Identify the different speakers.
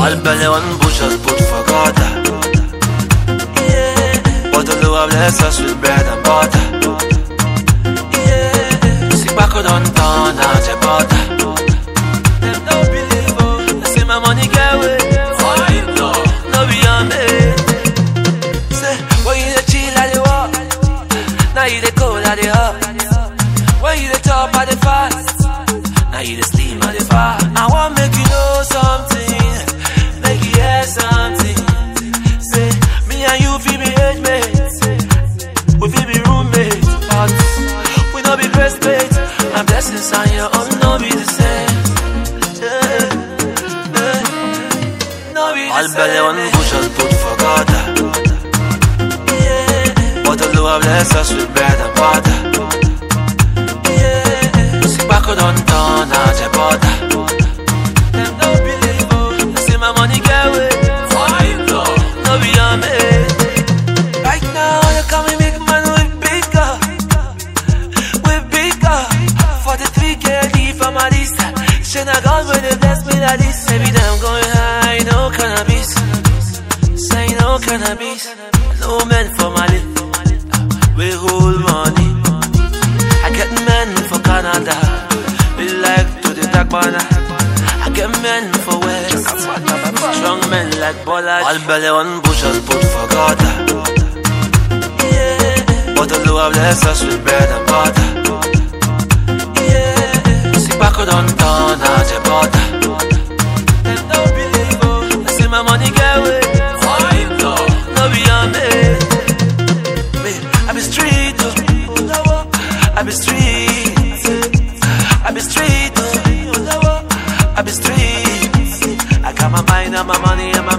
Speaker 1: All belly one bushels put for gutter. Yeah. But the Lord bless us with bread and butter. Yeah. See back on town and the butter. Them don't believe oh. I see my money get away. Oh, you know. No be on me. Say when you the chill at the walk, now you the cold at the hot. When you the top at the fast, now you the steam at the fire. I want make you know something, make you hear something. Say me and you feel be age mates, we feel be roommates, but we no be best mates. My blessings on your own no be the same. Yeah, yeah. No be the all same. All belly one bushel put for gutter. Yeah. But the Lord bless us with bread and butter. Back on town and the butter. Them don't believe oh. I see my money get away. Oh, you know. No be on me. Right now you call me big man with big car. With big car. 43 KD for my list. Shit I got with the bless me like this. Baby them going high, no cannabis. Say no cannabis. No men for my list. We hold money. I get men for Canada. We like to the dark banner. I get men for West. Strong men like Bollard. All belly one bushel put for gutter. Yeah. But the Lord bless us with bread and butter. Yeah. See back on town and the butter. Them don't believe oh. I see my money get away. Oh, you know. No be on me. I be street oh. I be street. I be street. I be street. I got my mind and my money and my